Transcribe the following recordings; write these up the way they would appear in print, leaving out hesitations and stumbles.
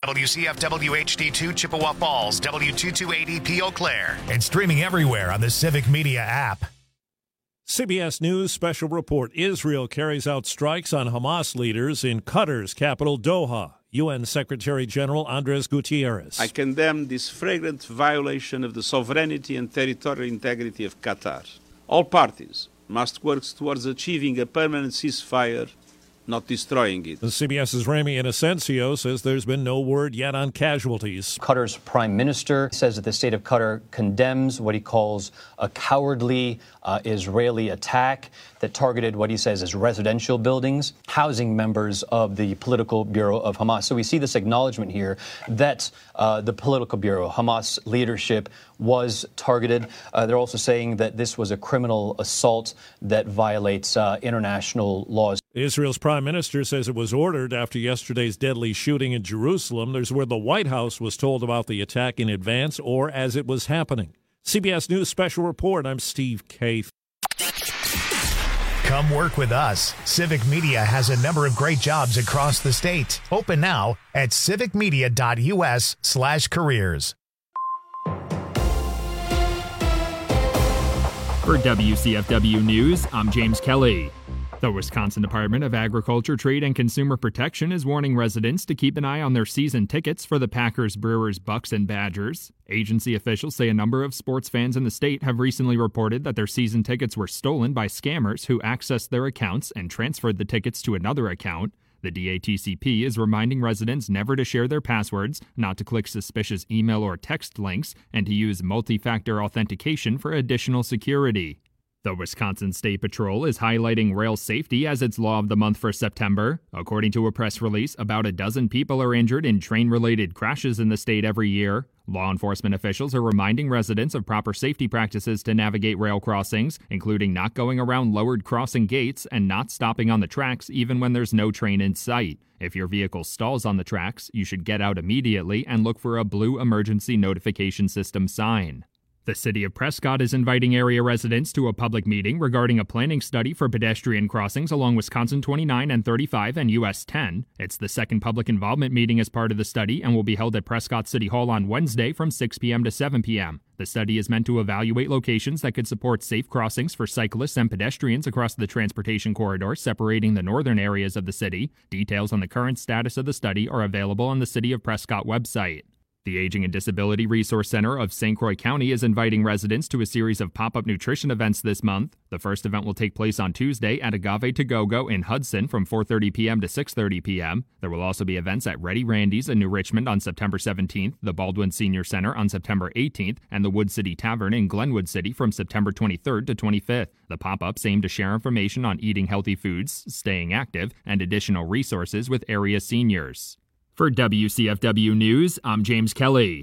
WCFW HD2 Chippewa Falls, W2280P Eau Claire. And streaming everywhere on the Civic Media app. CBS News special report. Israel carries out strikes on Hamas leaders in Qatar's capital, Doha. UN Secretary General Andres Gutierrez. I condemn this flagrant violation of the sovereignty and territorial integrity of Qatar. All parties must work towards achieving a permanent ceasefire, not destroying it. The CBS's Rami Inocencio says there's been no word yet on casualties. Qatar's prime minister says that the state of Qatar condemns what he calls a cowardly Israeli attack that targeted what he says is residential buildings housing members of the political bureau of Hamas. So we see this acknowledgement here that the political bureau, Hamas leadership, was targeted. They're also saying that this was a criminal assault that violates international laws. Israel's prime minister says it was ordered after yesterday's deadly shooting in Jerusalem. There's where the White House was told about the attack in advance or as it was happening. CBS News Special Report. I'm Steve Kaith. Come work with us. Civic Media has a number of great jobs across the state. Open now at civicmedia.us/careers. For WCFW News, I'm James Kelly. The Wisconsin Department of Agriculture, Trade, and Consumer Protection is warning residents to keep an eye on their season tickets for the Packers, Brewers, Bucks, and Badgers. Agency officials say a number of sports fans in the state have recently reported that their season tickets were stolen by scammers who accessed their accounts and transferred the tickets to another account. The DATCP is reminding residents never to share their passwords, not to click suspicious email or text links, and to use multi-factor authentication for additional security. The Wisconsin State Patrol is highlighting rail safety as its law of the month for September. According to a press release, about a dozen people are injured in train-related crashes in the state every year. Law enforcement officials are reminding residents of proper safety practices to navigate rail crossings, including not going around lowered crossing gates and not stopping on the tracks even when there's no train in sight. If your vehicle stalls on the tracks, you should get out immediately and look for a blue emergency notification system sign. The city of Prescott is inviting area residents to a public meeting regarding a planning study for pedestrian crossings along Wisconsin 29 and 35 and US 10. It's the second public involvement meeting as part of the study and will be held at Prescott City Hall on Wednesday from 6 p.m. to 7 p.m. The study is meant to evaluate locations that could support safe crossings for cyclists and pedestrians across the transportation corridor separating the northern areas of the city. Details on the current status of the study are available on the City of Prescott website. The Aging and Disability Resource Center of St. Croix County is inviting residents to a series of pop-up nutrition events this month. The first event will take place on Tuesday at Agave to Go-Go in Hudson from 4:30 p.m. to 6:30 p.m. There will also be events at Ready Randy's in New Richmond on September 17th, the Baldwin Senior Center on September 18th, and the Wood City Tavern in Glenwood City from September 23rd to 25th. The pop-ups aim to share information on eating healthy foods, staying active, and additional resources with area seniors. For WCFW News, I'm James Kelly.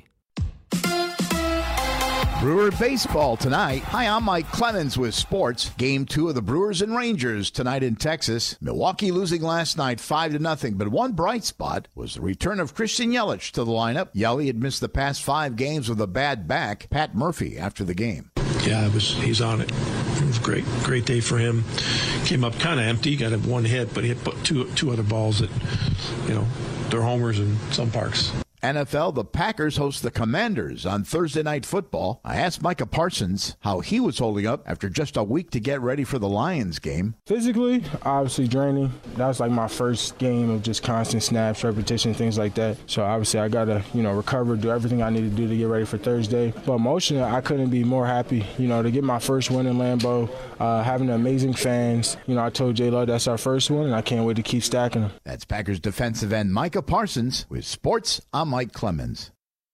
Brewer baseball tonight. Hi, I'm Mike Clemens with sports. Game 2 of the Brewers and Rangers tonight in Texas. Milwaukee losing last night 5-0, but one bright spot was the return of Christian Yelich to the lineup. Yelly had missed the past 5 games with a bad back. Pat Murphy after the game. Yeah, he's on it. It was a great day for him. Came up kind of empty, got a one hit, but he hit two other balls that, they're homers in some parks. NFL, the Packers host the Commanders on Thursday Night Football. I asked Micah Parsons how he was holding up after just a week to get ready for the Lions game. Physically, obviously draining. That was like my first game of just constant snaps, repetition, things like that. So obviously I got to, recover, do everything I need to do to get ready for Thursday. But emotionally, I couldn't be more happy, to get my first win in Lambeau, having amazing fans. I told J-Lo that's our first one, and I can't wait to keep stacking them. That's Packers defensive end Micah Parsons with sports. I'm Mike Clemens.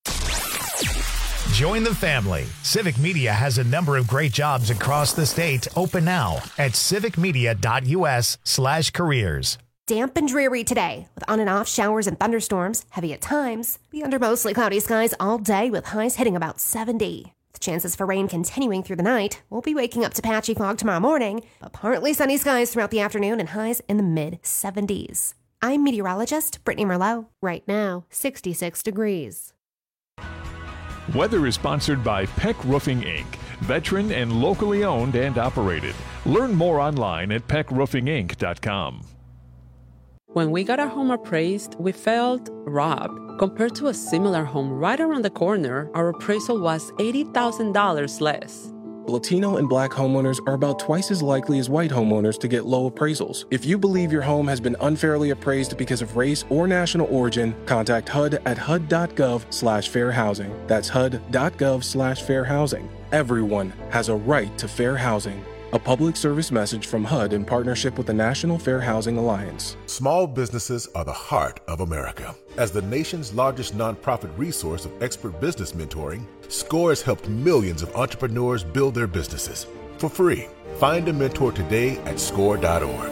Join the family. Civic Media has a number of great jobs across the state. Open now at civicmedia.us/careers. Damp and dreary today with on and off showers and thunderstorms, heavy at times. Be under mostly cloudy skies all day with highs hitting about 70. The chances for rain continuing through the night. We'll be waking up to patchy fog tomorrow morning, but partly sunny skies throughout the afternoon and highs in the mid-70s. I'm meteorologist Brittany Merlot. Right now, 66 degrees. Weather is sponsored by Peck Roofing, Inc., veteran and locally owned and operated. Learn more online at peckroofinginc.com. When we got our home appraised, we felt robbed. Compared to a similar home right around the corner, our appraisal was $80,000 less. Latino and Black homeowners are about twice as likely as white homeowners to get low appraisals. If you believe your home has been unfairly appraised because of race or national origin, contact HUD at HUD.gov/fair housing. That's HUD.gov/fair housing. Everyone has a right to fair housing. A public service message from HUD in partnership with the National Fair Housing Alliance. Small businesses are the heart of America. As the nation's largest nonprofit resource of expert business mentoring, SCORE has helped millions of entrepreneurs build their businesses for free. Find a mentor today at SCORE.org.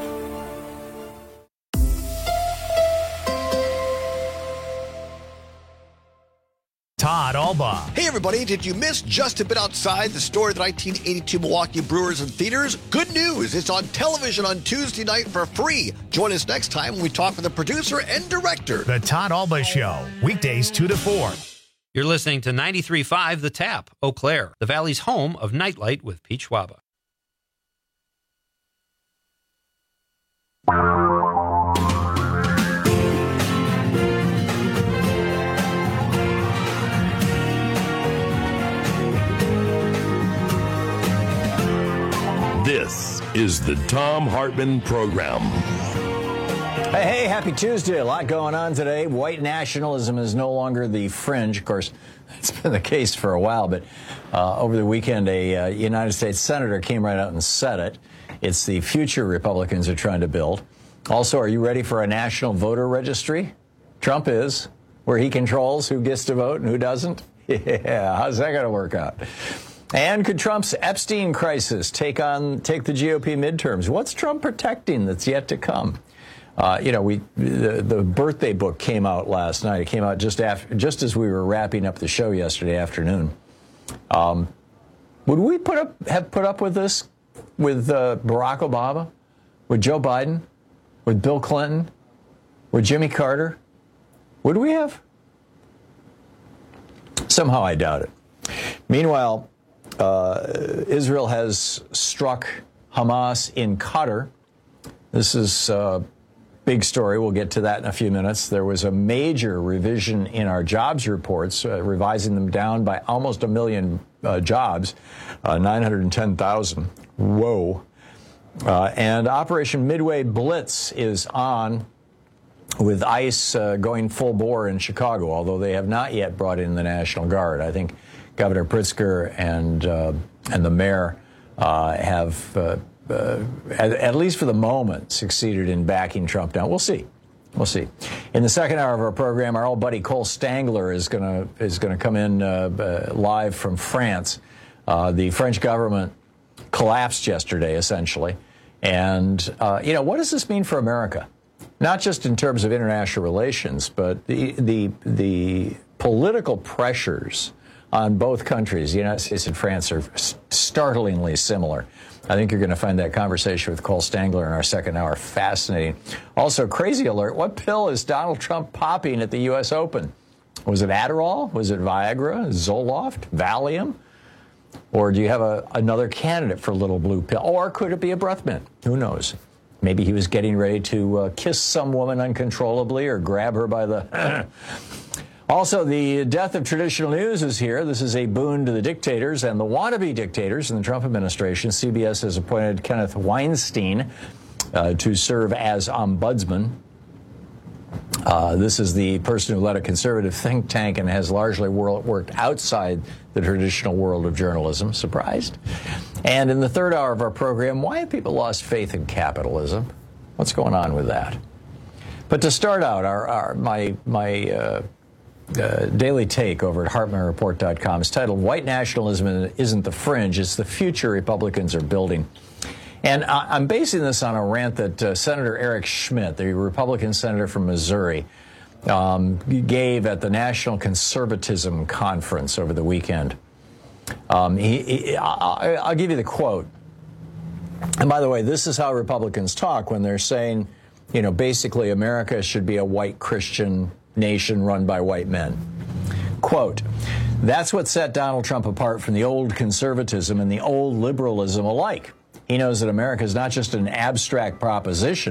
Todd Alba. Hey everybody, did you miss Just a Bit Outside, the story of the 1982 Milwaukee Brewers in theaters? Good news, it's on television on Tuesday night for free. Join us next time when we talk with the producer and director. The Todd Alba Show, weekdays 2 to 4. You're listening to 93.5 The Tap, Eau Claire, the Valley's home of Nightlight with Pete Schwaba. This is the Thom Hartmann Program. Hey, happy Tuesday. A lot going on today. White nationalism is no longer the fringe. Of course, it's been the case for a while, but over the weekend, a United States senator came right out and said it. It's the future Republicans are trying to build. Also, are you ready for a national voter registry? Trump is, where he controls who gets to vote and who doesn't. Yeah, how's that going to work out? And could Trump's Epstein crisis take the GOP midterms? What's Trump protecting that's yet to come? The birthday book came out last night. It came out just as we were wrapping up the show yesterday afternoon. Would we have put up with this with Barack Obama, with Joe Biden, with Bill Clinton, with Jimmy Carter? Would we have? Somehow I doubt it. Meanwhile, Israel has struck Hamas in Qatar. This is a big story. We'll get to that in a few minutes. There was a major revision in our jobs reports, revising them down by almost 1 million jobs, 910,000. Whoa. And Operation Midway Blitz is on, with ICE going full bore in Chicago, although they have not yet brought in the National Guard. I think Governor Pritzker and the mayor have, at least for the moment, succeeded in backing Trump down. We'll see. We'll see. In the second hour of our program, our old buddy Cole Stangler is going to come in live from France. The French government collapsed yesterday, essentially, and what does this mean for America? Not just in terms of international relations, but the political pressures on both countries, the United States and France, are startlingly similar. I think you're going to find that conversation with Cole Stangler in our second hour fascinating. Also, crazy alert, what pill is Donald Trump popping at the U.S. Open? Was it Adderall? Was it Viagra? Zoloft? Valium? Or do you have another candidate for little blue pill? Or could it be a breath mint? Who knows? Maybe he was getting ready to kiss some woman uncontrollably or grab her by the... Also, the death of traditional news is here. This is a boon to the dictators and the wannabe dictators in the Trump administration. CBS has appointed Kenneth Weinstein to serve as ombudsman. This is the person who led a conservative think tank and has largely worked outside the traditional world of journalism. Surprised? And in the third hour of our program, why have people lost faith in capitalism? What's going on with that? But to start out, my daily take over at HartmanReport.com is titled, White Nationalism Isn't the Fringe, It's the Future Republicans Are Building. And I'm basing this on a rant that Senator Eric Schmidt, the Republican senator from Missouri, gave at the National Conservatism Conference over the weekend. I'll give you the quote. And by the way, this is how Republicans talk when they're saying, basically America should be a white Christian nation run by white men. Quote, that's what set Donald Trump apart from the old conservatism and the old liberalism alike. He knows that America is not just an abstract proposition,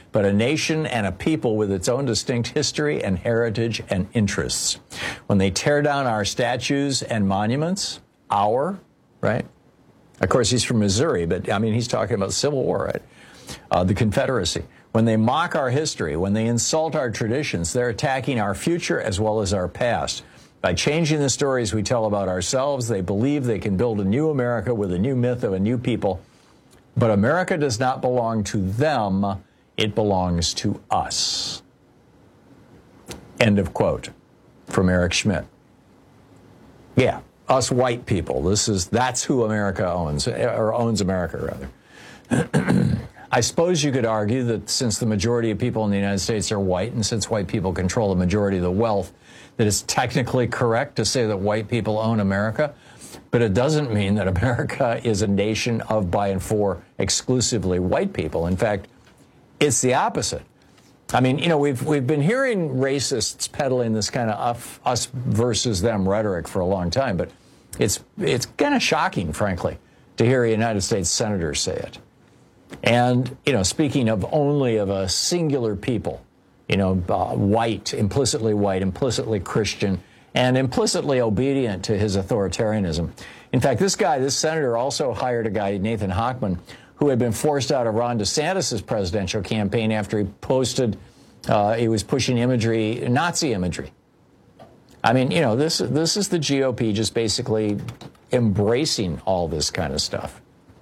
but a nation and a people with its own distinct history and heritage and interests. When they tear down our statues and monuments, right? Of course, he's from Missouri, but I mean, he's talking about the Civil War, right? The Confederacy. When they mock our history, when they insult our traditions, they're attacking our future as well as our past. By changing the stories we tell about ourselves, they believe they can build a new America with a new myth of a new people. But America does not belong to them. It belongs to us. End of quote from Eric Schmidt. Yeah, us white people. That's who America owns, or owns America, rather. I suppose you could argue that since the majority of people in the United States are white, and since white people control the majority of the wealth, that it's technically correct to say that white people own America. But it doesn't mean that America is a nation of, by, and for exclusively white people. In fact, it's the opposite. I mean, you know, we've been hearing racists peddling this kind of us versus them rhetoric for a long time, but it's kind of shocking, frankly, to hear a United States senator say it. And, you know, speaking of only of a singular people, you know, white, implicitly Christian, and implicitly obedient to his authoritarianism. In fact, this senator also hired a guy, Nathan Hochman, who had been forced out of Ron DeSantis' presidential campaign after he was pushing Nazi imagery. I mean, you know, this is the GOP just basically embracing all this kind of stuff.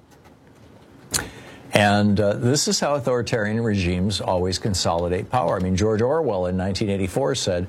And this is how authoritarian regimes always consolidate power. I mean, George Orwell in 1984 said,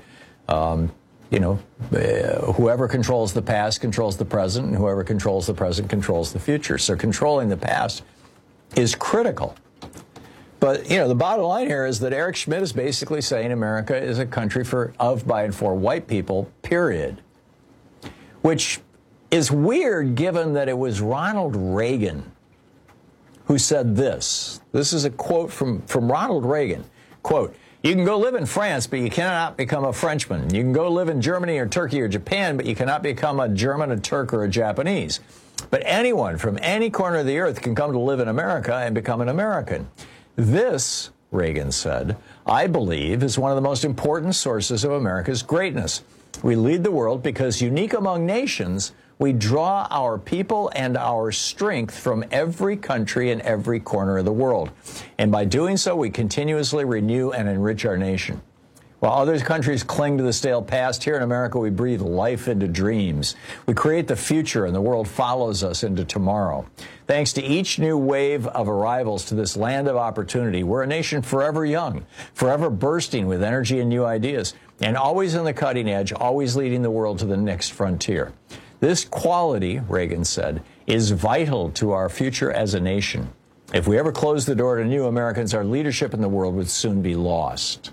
whoever controls the past controls the present, and whoever controls the present controls the future. So controlling the past is critical. But, you know, the bottom line here is that Eric Schmidt is basically saying America is a country of, by, and for white people, period. Which is weird given that it was Ronald Reagan who said this. This is a quote from Ronald Reagan. Quote, "You can go live in France, but you cannot become a Frenchman. You can go live in Germany or Turkey or Japan, but you cannot become a German, a Turk, or a Japanese. But anyone from any corner of the earth can come to live in America and become an American. This," Reagan said, "I believe is one of the most important sources of America's greatness. We lead the world because, unique among nations, we draw our people and our strength from every country and every corner of the world. And by doing so, we continuously renew and enrich our nation. While other countries cling to the stale past, here in America, we breathe life into dreams. We create the future, and the world follows us into tomorrow. Thanks to each new wave of arrivals to this land of opportunity, we're a nation forever young, forever bursting with energy and new ideas, and always on the cutting edge, always leading the world to the next frontier. This quality," Reagan said, "is vital to our future as a nation. If we ever close the door to new Americans, our leadership in the world would soon be lost."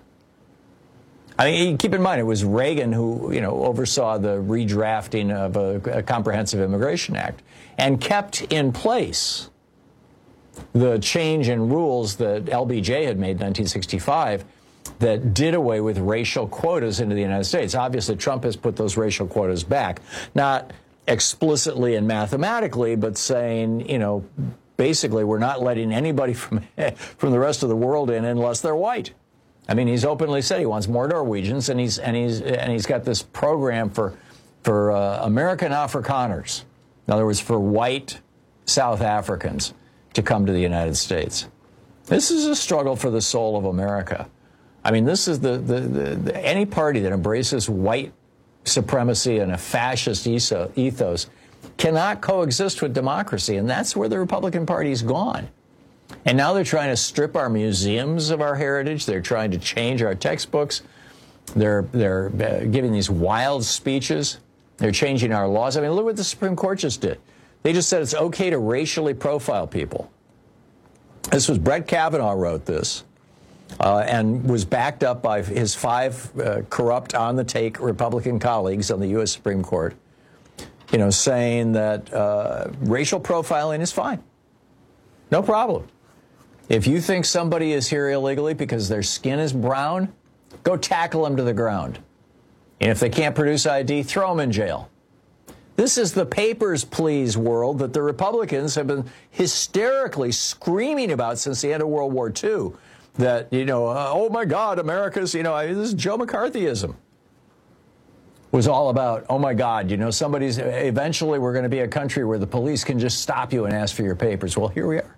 I mean, keep in mind, it was Reagan who, you know, oversaw the redrafting of a Comprehensive Immigration Act and kept in place the change in rules that LBJ had made in 1965 that did away with racial quotas into the United States. Obviously, Trump has put those racial quotas back, not explicitly and mathematically, but saying, you know, basically we're not letting anybody from the rest of the world in unless they're white. I mean, he's openly said he wants more Norwegians, and he's got this program for American Afrikaners, in other words, for white South Africans to come to the United States. This is a struggle for the soul of America. I mean, this is any party that embraces white supremacy and a fascist ethos cannot coexist with democracy, and that's where the Republican Party's gone. And now they're trying to strip our museums of our heritage. They're trying to change our textbooks. They're giving these wild speeches. They're changing our laws. I mean, look what the Supreme Court just did. They just said it's okay to racially profile people. This was Brett Kavanaugh wrote this. And was backed up by his 5 corrupt, on-the-take Republican colleagues on the U.S. Supreme Court, you know, saying that racial profiling is fine. No problem. If you think somebody is here illegally because their skin is brown, go tackle them to the ground. And if they can't produce ID, throw them in jail. This is the papers, please world that the Republicans have been hysterically screaming about since the end of World War II. that, oh my God, America's, this is Joe McCarthyism. Was all about, oh my God, eventually we're going to be a country where the police can just stop you and ask for your papers. Well, here we are.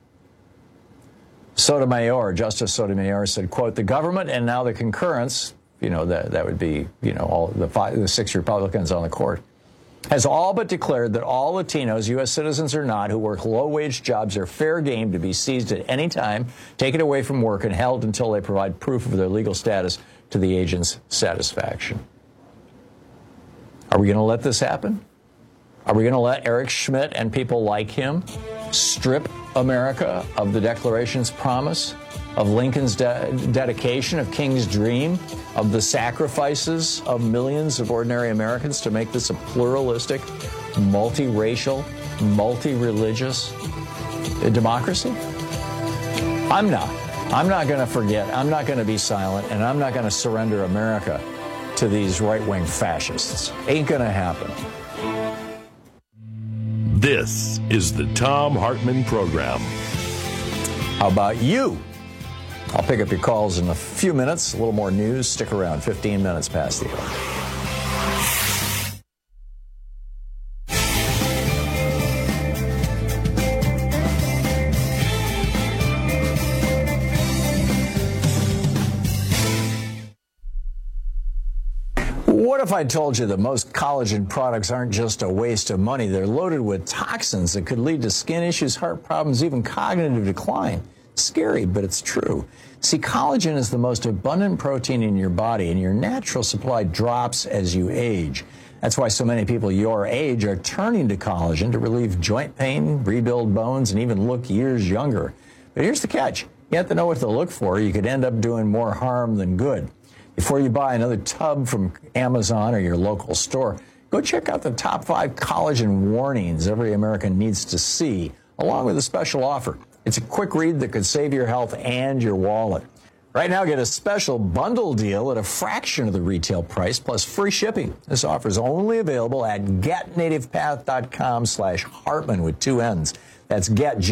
Justice Sotomayor said, quote, the government and now the concurrence, that would be, all the 6 Republicans on the court, has all but declared that all Latinos, U.S. citizens or not, who work low-wage jobs are fair game to be seized at any time, taken away from work, and held until they provide proof of their legal status to the agent's satisfaction. Are we going to let this happen? Are we going to let Eric Schmidt and people like him strip America of the Declaration's promise, of Lincoln's dedication, of King's dream, of the sacrifices of millions of ordinary Americans to make this a pluralistic, multiracial, multi-religious democracy? I'm not. I'm not going to forget. I'm not going to be silent, and I'm not going to surrender America to these right-wing fascists. Ain't going to happen. This is the Thom Hartmann Program. How about you? I'll pick up your calls in a few minutes. A little more news. Stick around. 15 minutes past the hour. What if I told you that most collagen products aren't just a waste of money? They're loaded with toxins that could lead to skin issues, heart problems, even cognitive decline. Scary, but it's true. See, collagen is the most abundant protein in your body, and your natural supply drops as you age. That's why so many people your age are turning to collagen to relieve joint pain, rebuild bones, and even look years younger. But here's the catch. You have to know what to look for. You could end up doing more harm than good. Before you buy another tub from Amazon or your local store, go check out the top 5 collagen warnings every American needs to see, along with a special offer. It's a quick read that could save your health and your wallet. Right now, get a special bundle deal at a fraction of the retail price, plus free shipping. This offer is only available at getnativepath.com/Hartmann with 2 N's. That's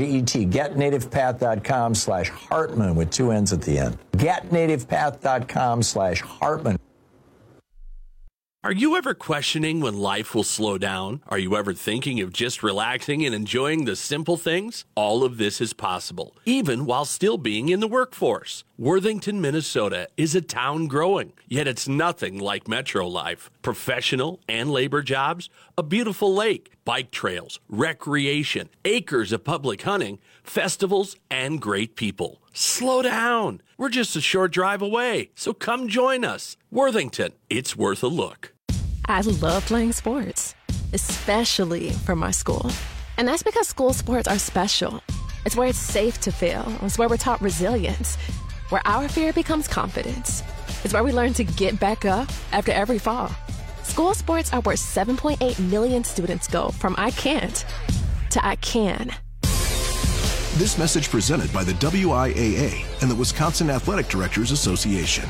getnativepath.com/Hartmann with 2 N's at the end. Getnativepath.com/Hartmann. Are you ever questioning when life will slow down? Are you ever thinking of just relaxing and enjoying the simple things? All of this is possible, even while still being in the workforce. Worthington, Minnesota is a town growing, yet it's nothing like metro life. Professional and labor jobs, a beautiful lake, bike trails, recreation, acres of public hunting, festivals, and great people. Slow down. We're just a short drive away, so come join us. Worthington, it's worth a look. I love playing sports, especially for my school. And that's because school sports are special. It's where it's safe to fail. It's where we're taught resilience, where our fear becomes confidence. It's where we learn to get back up after every fall. School sports are where 7.8 million students go from I can't to I can. This message presented by the WIAA and the Wisconsin Athletic Directors Association.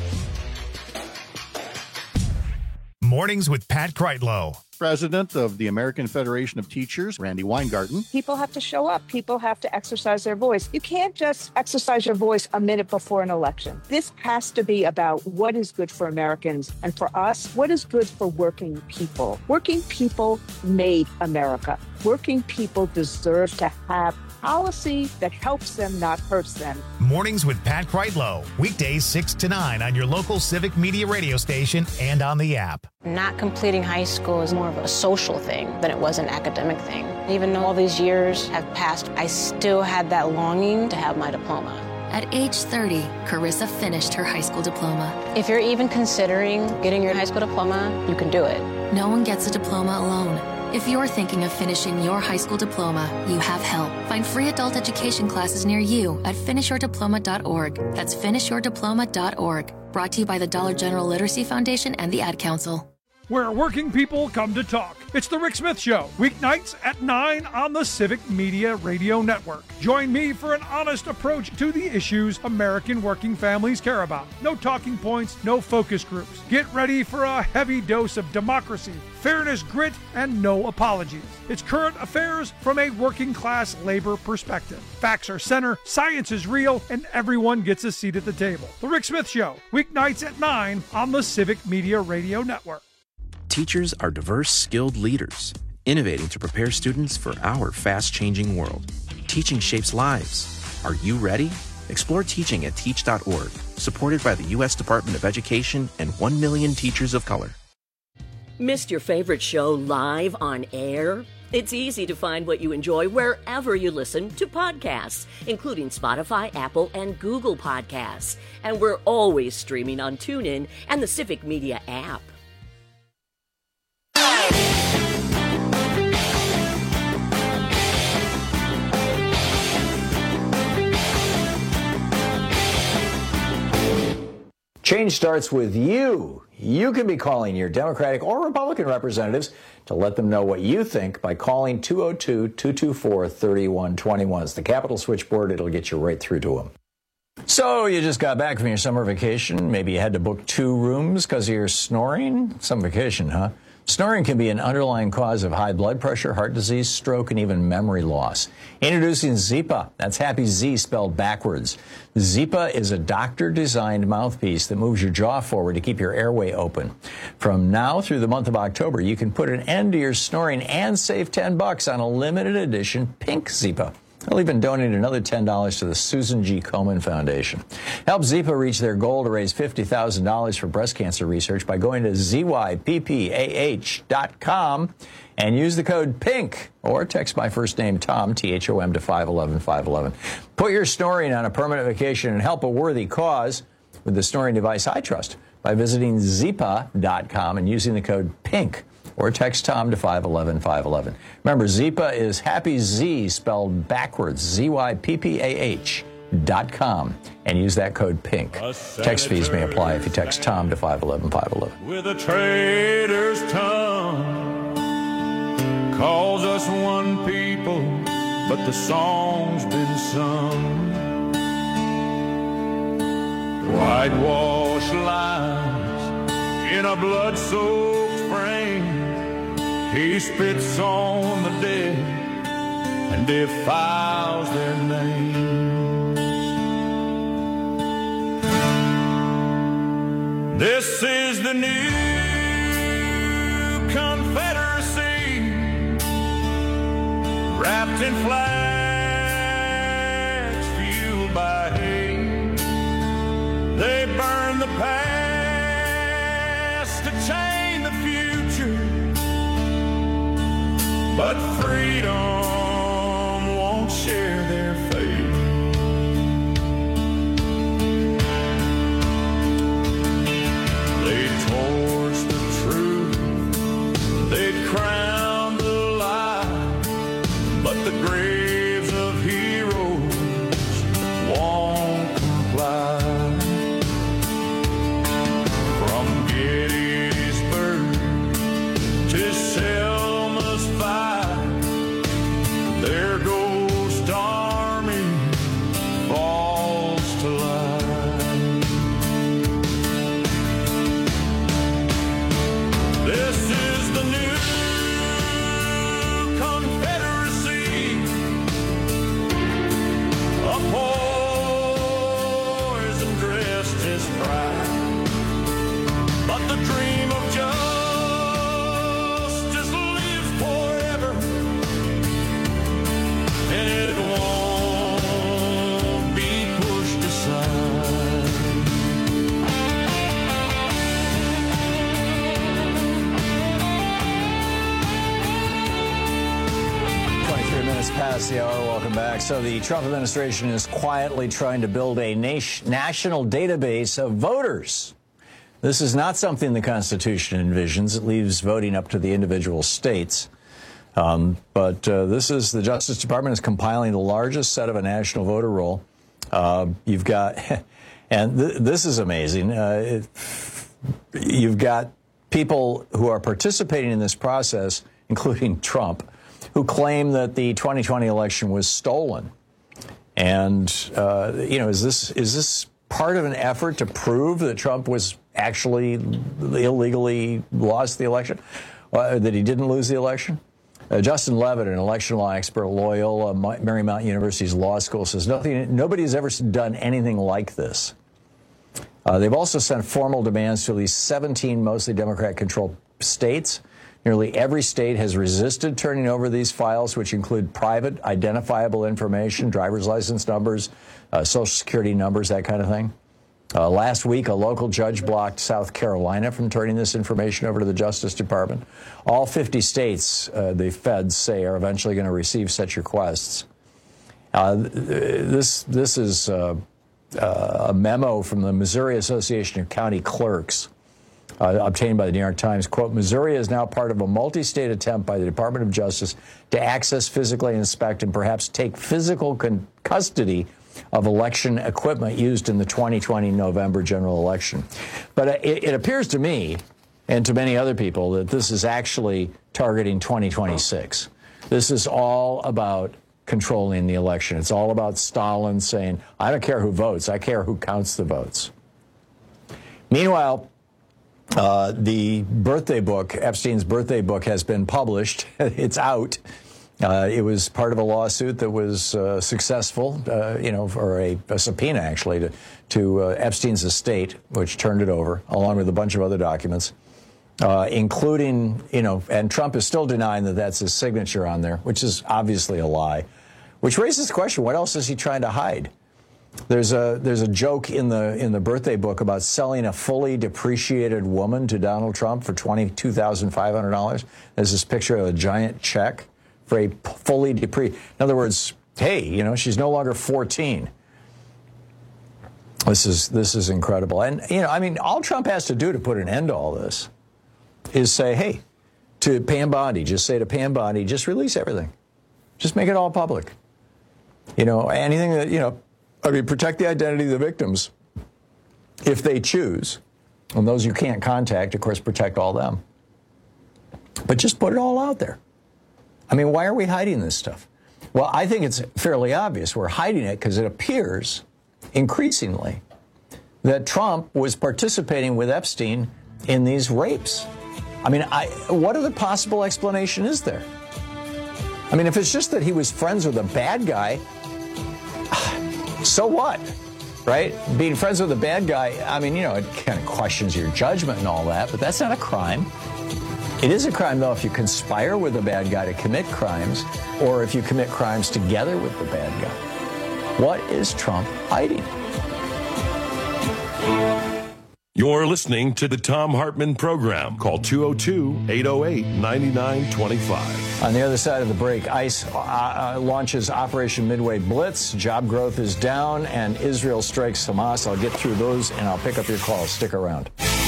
Mornings with Pat Kreitlow. President of the American Federation of Teachers, Randy Weingarten. People have to show up. People have to exercise their voice. You can't just exercise your voice a minute before an election. This has to be about what is good for Americans, and for us, what is good for working people. Working people made America. Working people deserve to have policy that helps them, not hurts them. Mornings with Pat Kreitlow. Weekdays 6 to 9 on your local Civic Media radio station and on the app. Not completing high school is more of a social thing than it was an academic thing. Even though all these years have passed, I still had that longing to have my diploma. At age 30, Carissa finished her high school diploma. If you're even considering getting your high school diploma, you can do it. No one gets a diploma alone. If you're thinking of finishing your high school diploma, you have help. Find free adult education classes near you at finishyourdiploma.org. That's finishyourdiploma.org. Brought to you by the Dollar General Literacy Foundation and the Ad Council. where working people come to talk. It's The Rick Smith Show, weeknights at 9 on the Civic Media Radio Network. Join me for an honest approach to the issues American working families care about. No talking points, no focus groups. Get ready for a heavy dose of democracy, fairness, grit, and no apologies. It's current affairs from a working class labor perspective. Facts are center, science is real, and everyone gets a seat at the table. The Rick Smith Show, weeknights at 9 on the Civic Media Radio Network. Teachers are diverse, skilled leaders, innovating to prepare students for our fast-changing world. Teaching shapes lives. Are you ready? Explore teaching at teach.org, supported by the U.S. Department of Education and 1 million teachers of color. Missed your favorite show live on air? It's easy to find what you enjoy wherever you listen to podcasts, including Spotify, Apple, and Google Podcasts. And we're always streaming on TuneIn and the Civic Media app. Change starts with you. You can be calling your Democratic or Republican representatives to let them know what you think by calling 202-224-3121. It's the Capitol switchboard. It'll get you right through to them. So you just got back from your summer vacation. Maybe you had to book 2 rooms because of your snoring. Some vacation, huh? Snoring can be an underlying cause of high blood pressure, heart disease, stroke, and even memory loss. Introducing Zypa. That's Happy Z spelled backwards. Zypa is a doctor-designed mouthpiece that moves your jaw forward to keep your airway open. From now through the month of October, you can put an end to your snoring and save $10 on a limited edition pink Zypa. I'll even donate another $10 to the Susan G. Komen Foundation. Help Zypa reach their goal to raise $50,000 for breast cancer research by going to zyppah.com and use the code PINK or text my first name, Tom, T-H-O-M, to 511-511. Put your snoring on a permanent vacation and help a worthy cause with the snoring device I trust by visiting zyppah.com and using the code PINK. Or text Tom to 511-511. Remember, Zypa is Happy Z spelled backwards, ZYPPAH.com, and use that code PINK. Text fees may apply if you text Tom to 511-511. With a trader's tongue, calls us one people, but the song's been sung. Whitewashed lines in a blood-soaked frame. He spits on the dead and defiles their names. This is the new Confederacy, wrapped in flags, fueled by hate. They burn the past to chain the future, but freedom won't share their fate. They torch the truth, they crown the lie, but the graves of heroes won't comply. From Gettysburg to Selma's fight, their ghost army falls to life. This is the new Confederacy, a poison dressed as pride, but the dream of justice lives forever, and it won't be pushed aside. 23 minutes past the hour. Welcome back. So the Trump administration is quietly trying to build a national database of voters. This is not something the Constitution envisions. It leaves voting up to the individual states. But this is the Justice Department is compiling the largest set of a national voter roll. You've got, and this is amazing. You've got people who are participating in this process, including Trump, who claim that the 2020 election was stolen. And, is this part of an effort to prove that Trump was actually illegally lost the election, that he didn't lose the election? Justin Levitt, an election law expert at Loyola Marymount University's law school, says nobody has ever done anything like this. They've also sent formal demands to at least 17 mostly Democrat-controlled states. Nearly every state has resisted turning over these files, which include private identifiable information, driver's license numbers, Social Security numbers, that kind of thing. Last week, a local judge blocked South Carolina from turning this information over to the Justice Department. All 50 states, the feds say, are eventually going to receive such requests. This is a memo from the Missouri Association of County Clerks, obtained by the New York Times. Quote, Missouri is now part of a multi-state attempt by the Department of Justice to access, physically inspect, and perhaps take physical custody of election equipment used in the 2020 November general election. But it appears to me, and to many other people, that this is actually targeting 2026. This is all about controlling the election. It's all about Stalin saying, I don't care who votes, I care who counts the votes. Meanwhile, the birthday book, Epstein's birthday book, has been published. It's out. It was part of a lawsuit that was successful, or a subpoena, actually, to Epstein's estate, which turned it over, along with a bunch of other documents, including, and Trump is still denying that that's his signature on there, which is obviously a lie, which raises the question, what else is he trying to hide? There's a joke in the birthday book about selling a fully depreciated woman to Donald Trump for $22,500. There's this picture of a giant check for a fully depreciated. In other words, hey, she's no longer 14. This is incredible. And all Trump has to do to put an end to all this is say, hey, to Pam Bondi, just say to Pam Bondi, just release everything. Just make it all public. Anything that, protect the identity of the victims if they choose. And those you can't contact, of course, protect all them. But just put it all out there. Why are we hiding this stuff? Well, I think it's fairly obvious. We're hiding it because it appears increasingly that Trump was participating with Epstein in these rapes. What other possible explanation is there? If it's just that he was friends with a bad guy, so what, right? Being friends with a bad guy, it kind of questions your judgment and all that, but that's not a crime. It is a crime, though, if you conspire with a bad guy to commit crimes, or if you commit crimes together with the bad guy. What is Trump hiding? You're listening to the Thom Hartmann Program. Call 202-808-9925. On the other side of the break, ICE launches Operation Midway Blitz. Job growth is down, and Israel strikes Hamas. I'll get through those, and I'll pick up your calls. Stick around.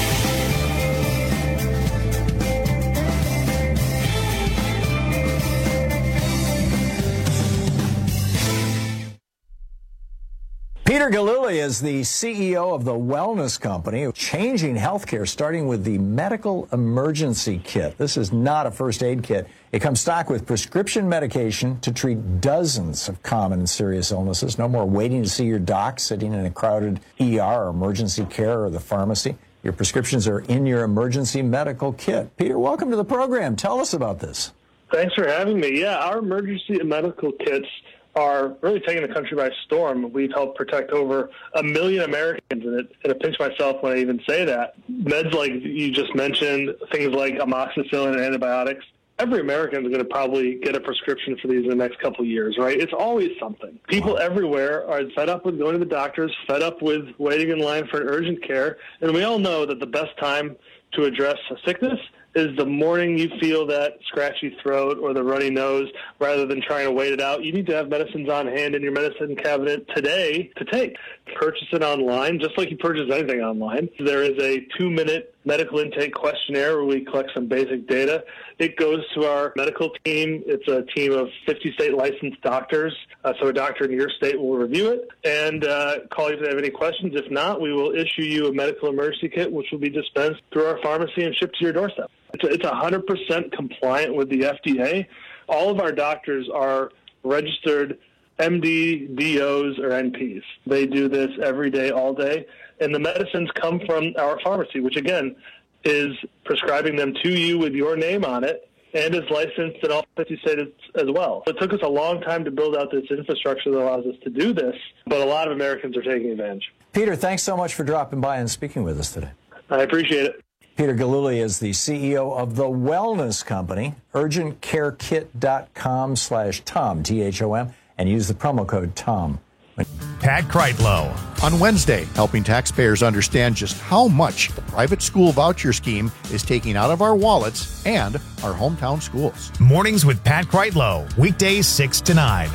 Peter Gillooly is the CEO of the Wellness Company, changing healthcare, starting with the medical emergency kit. This is not a first aid kit. It comes stocked with prescription medication to treat dozens of common and serious illnesses. No more waiting to see your doc, sitting in a crowded ER or emergency care or the pharmacy. Your prescriptions are in your emergency medical kit. Peter, welcome to the program. Tell us about this. Thanks for having me. Yeah, our emergency medical kits are really taking the country by storm. We've helped protect over 1 million Americans, and I pinch myself when I even say that. Meds like you just mentioned, things like amoxicillin and antibiotics, every American is going to probably get a prescription for these in the next couple of years, right? It's always something. People everywhere are fed up with going to the doctors, fed up with waiting in line for an urgent care, and we all know that the best time to address a sickness is the morning you feel that scratchy throat or the runny nose, rather than trying to wait it out. You need to have medicines on hand in your medicine cabinet today to take. Purchase it online, just like you purchase anything online. There is a 2-minute medical intake questionnaire where we collect some basic data. It goes to our medical team. It's a team of 50 state licensed doctors. So a doctor in your state will review it and call you if they have any questions. If not, we will issue you a medical emergency kit, which will be dispensed through our pharmacy and shipped to your doorstep. It's 100% compliant with the FDA. All of our doctors are registered MD, DOs, or NPs. They do this every day, all day. And the medicines come from our pharmacy, which, again, is prescribing them to you with your name on it and is licensed in all 50 states as well. It took us a long time to build out this infrastructure that allows us to do this, but a lot of Americans are taking advantage. Peter, thanks so much for dropping by and speaking with us today. I appreciate it. Peter Gillooly is the CEO of The Wellness Company, urgentcarekit.com/Tom, T-H-O-M, and use the promo code TOM. Pat Kreitlow. On Wednesday, helping taxpayers understand just how much the private school voucher scheme is taking out of our wallets and our hometown schools. Mornings with Pat Kreitlow, weekdays 6 to 9.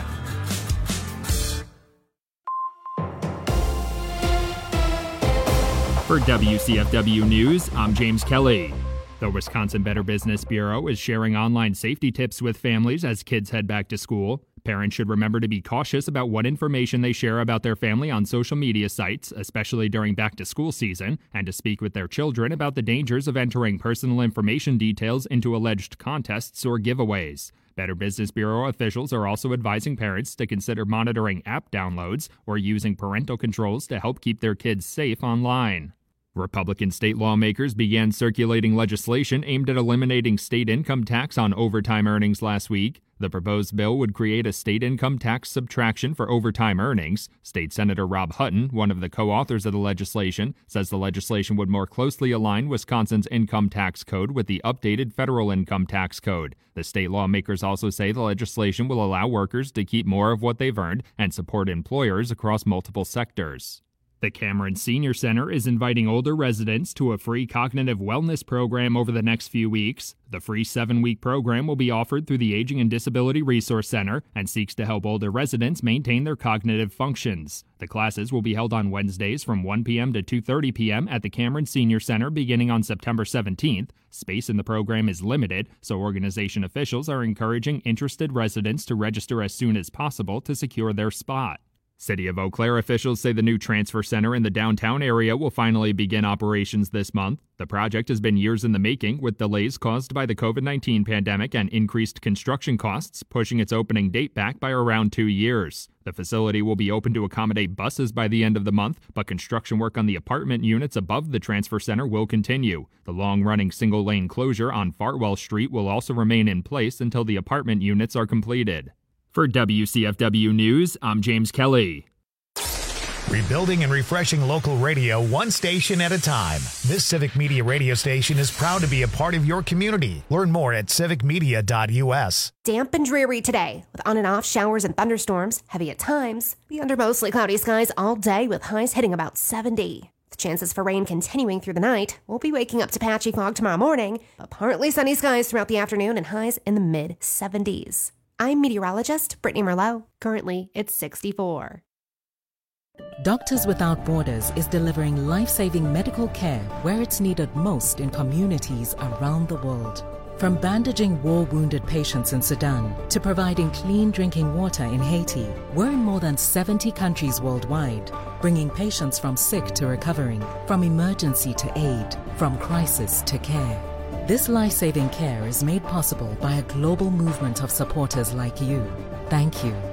For WCFW News, I'm James Kelly. The Wisconsin Better Business Bureau is sharing online safety tips with families as kids head back to school. Parents should remember to be cautious about what information they share about their family on social media sites, especially during back-to-school season, and to speak with their children about the dangers of entering personal information details into alleged contests or giveaways. Better Business Bureau officials are also advising parents to consider monitoring app downloads or using parental controls to help keep their kids safe online. Republican state lawmakers began circulating legislation aimed at eliminating state income tax on overtime earnings last week. The proposed bill would create a state income tax subtraction for overtime earnings. State Senator Rob Hutton, one of the co-authors of the legislation, says the legislation would more closely align Wisconsin's income tax code with the updated federal income tax code. The state lawmakers also say the legislation will allow workers to keep more of what they've earned and support employers across multiple sectors. The Cameron Senior Center is inviting older residents to a free cognitive wellness program over the next few weeks. The free 7-week program will be offered through the Aging and Disability Resource Center and seeks to help older residents maintain their cognitive functions. The classes will be held on Wednesdays from 1 p.m. to 2:30 p.m. at the Cameron Senior Center beginning on September 17th. Space in the program is limited, so organization officials are encouraging interested residents to register as soon as possible to secure their spot. City of Eau Claire officials say the new transfer center in the downtown area will finally begin operations this month. The project has been years in the making, with delays caused by the COVID-19 pandemic and increased construction costs, pushing its opening date back by around 2 years. The facility will be open to accommodate buses by the end of the month, but construction work on the apartment units above the transfer center will continue. The long-running single-lane closure on Fartwell Street will also remain in place until the apartment units are completed. For WCFW News, I'm James Kelly. Rebuilding and refreshing local radio one station at a time. This Civic Media radio station is proud to be a part of your community. Learn more at civicmedia.us. Damp and dreary today, with on and off showers and thunderstorms, heavy at times. Be under mostly cloudy skies all day with highs hitting about 70. The chances for rain continuing through the night. We'll be waking up to patchy fog tomorrow morning, but partly sunny skies throughout the afternoon and highs in the mid-70s. I'm meteorologist Brittany Merlot. Currently, it's 64. Doctors Without Borders is delivering life-saving medical care where it's needed most in communities around the world. From bandaging war-wounded patients in Sudan to providing clean drinking water in Haiti, we're in more than 70 countries worldwide, bringing patients from sick to recovering, from emergency to aid, from crisis to care. This life-saving care is made possible by a global movement of supporters like you. Thank you.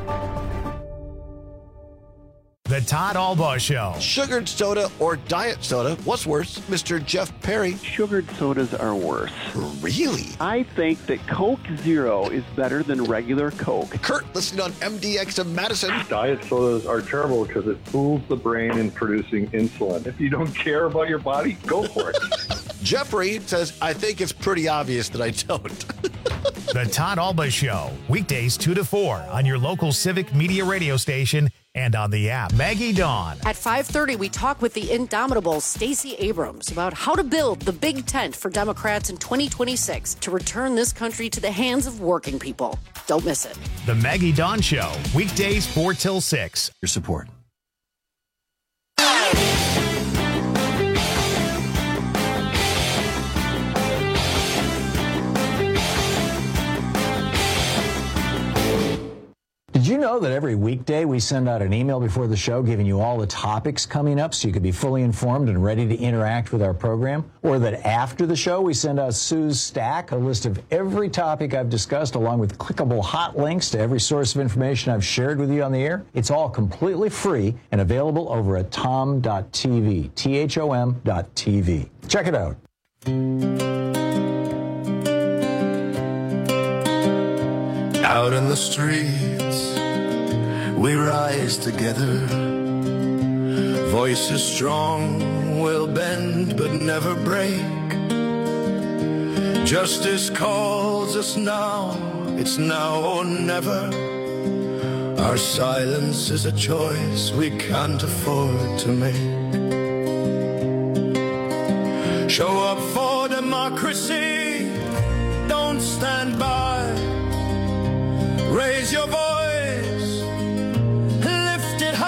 The Todd Albaugh Show. Sugared soda or diet soda? What's worse, Mr. Jeff Perry? Sugared sodas are worse. Really? I think that Coke Zero is better than regular Coke. Kurt, listening on MDX of Madison. Diet sodas are terrible because it fools the brain in producing insulin. If you don't care about your body, go for it. Jeffrey says, I think it's pretty obvious that I don't. The Todd Albaugh Show, weekdays 2 to 4 on your local Civic Media radio station and on the app. Maggie Dawn. At 5:30, we talk with the indomitable Stacey Abrams about how to build the big tent for Democrats in 2026 to return this country to the hands of working people. Don't miss it. The Maggie Dawn Show, weekdays 4 till 6. Your support. you know that every weekday we send out an email before the show giving you all the topics coming up so you can be fully informed and ready to interact with our program? Or that after the show we send out Sue's Stack, a list of every topic I've discussed along with clickable hot links to every source of information I've shared with you on the air? It's all completely free and available over at tom.tv, THOM.tv. Check it out. Out in the streets, we rise together. Voices strong will bend but never break. Justice calls us now, it's now or never. Our silence is a choice we can't afford to make. Show up for democracy, don't stand by. Raise your voice, lift it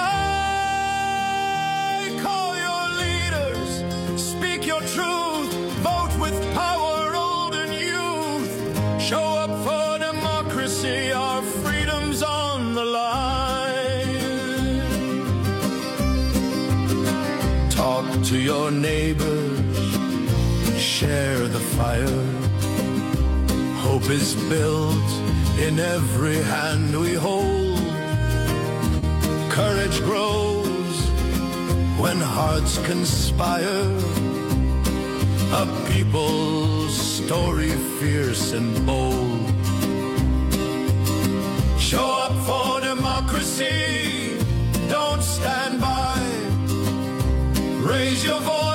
high. Call your leaders, speak your truth. Vote with power, old and youth. Show up for democracy, our freedom's on the line. Talk to your neighbors, share the fire. Hope is built in every hand we hold. Courage grows when hearts conspire. A people's story fierce and bold. Show up for democracy, don't stand by. Raise your voice.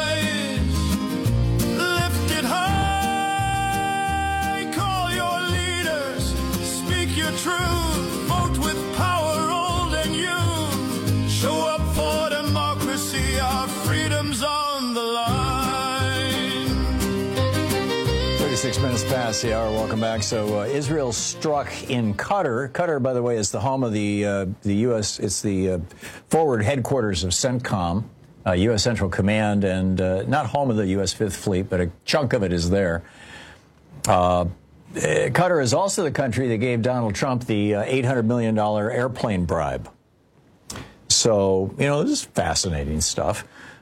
Truth, vote with power, old and young. Show up for democracy, our freedom's on the line. 36 minutes past the hour. Welcome back. So Israel struck in Qatar. Qatar, by the way, is the home of the U.S. It's the forward headquarters of CENTCOM, U.S. Central Command, and not home of the U.S. Fifth Fleet, but a chunk of it is there. Qatar is also the country that gave Donald Trump the $800 million airplane bribe. So, this is fascinating stuff.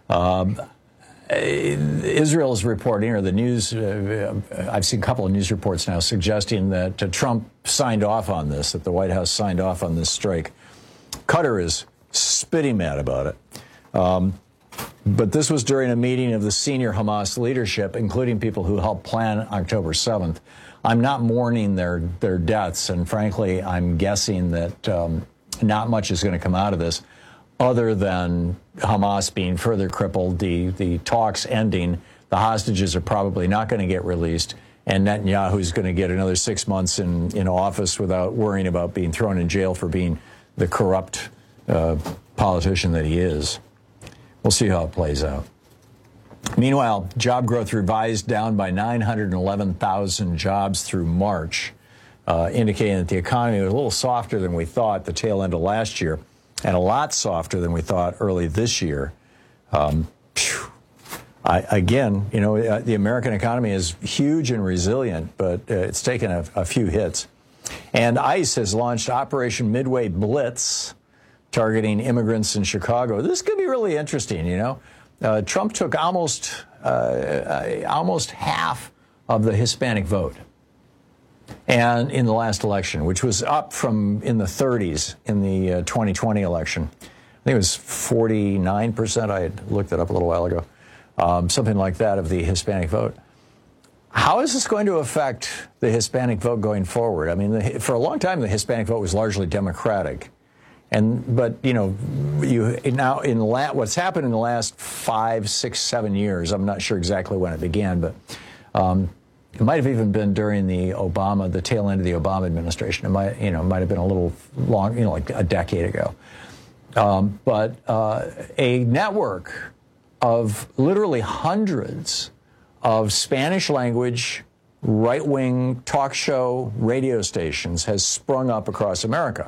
Israel is reporting, or the news, I've seen a couple of news reports now suggesting that Trump signed off on this, that the White House signed off on this strike. Qatar is spitting mad about it. But this was during a meeting of the senior Hamas leadership, including people who helped plan October 7th. I'm not mourning their deaths, and frankly, I'm guessing that not much is going to come out of this other than Hamas being further crippled, the talks ending, the hostages are probably not going to get released, and Netanyahu's going to get another 6 months in office without worrying about being thrown in jail for being the corrupt politician that he is. We'll see how it plays out. Meanwhile, job growth revised down by 911,000 jobs through March, indicating that the economy was a little softer than we thought at the tail end of last year, and a lot softer than we thought early this year. The American economy is huge and resilient, but it's taken a few hits. And ICE has launched Operation Midway Blitz, targeting immigrants in Chicago. This could be really interesting, Trump took almost half of the Hispanic vote, and in the last election, which was up from in the 30s in the 2020 election. I think it was 49%. I had looked it up a little while ago, something like that, of the Hispanic vote. How is this going to affect the Hispanic vote going forward? I mean, for a long time, the Hispanic vote was largely Democratic. But what's happened in the last 5, 6, 7 years, I'm not sure exactly when it began, but it might have even been during the tail end of the Obama administration. It might have been a little long, like a decade ago. But a network of literally hundreds of Spanish language right-wing talk show radio stations has sprung up across America.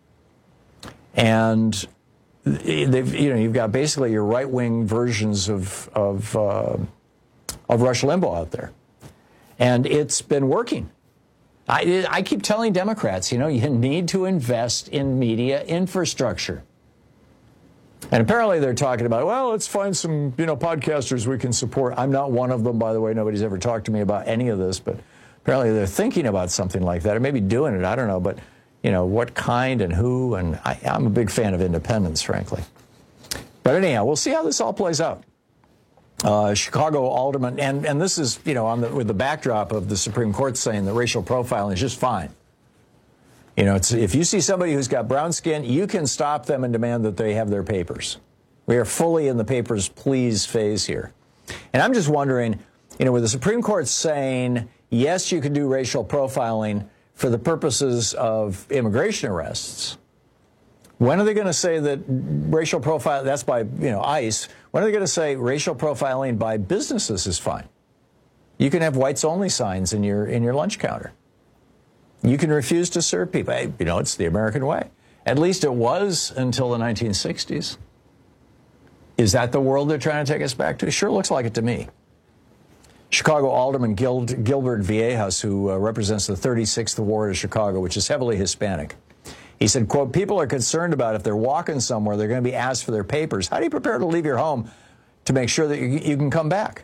And you've got basically your right-wing versions of Rush Limbaugh out there, and it's been working. I keep telling Democrats, you need to invest in media infrastructure. And apparently they're talking about, well, let's find some, podcasters we can support. I'm not one of them, by the way. Nobody's ever talked to me about any of this, but apparently they're thinking about something like that, or maybe doing it. I don't know, but, what kind and who, and I'm a big fan of independence, frankly. But anyhow, we'll see how this all plays out. Chicago alderman, and this is, with the backdrop of the Supreme Court saying that racial profiling is just fine. If you see somebody who's got brown skin, you can stop them and demand that they have their papers. We are fully in the papers, please phase here. And I'm just wondering, with the Supreme Court saying, yes, you can do racial profiling for the purposes of immigration arrests, when are they going to say that racial profile, that's by, ICE, when are they going to say racial profiling by businesses is fine? You can have whites only signs in your lunch counter. You can refuse to serve people. Hey, it's the American way. At least it was until the 1960s. Is that the world they're trying to take us back to? Sure looks like it to me. Chicago Alderman Gilbert Viejas, who represents the 36th Ward of Chicago, which is heavily Hispanic, he said, quote, people are concerned about if they're walking somewhere, they're going to be asked for their papers. How do you prepare to leave your home to make sure that you can come back?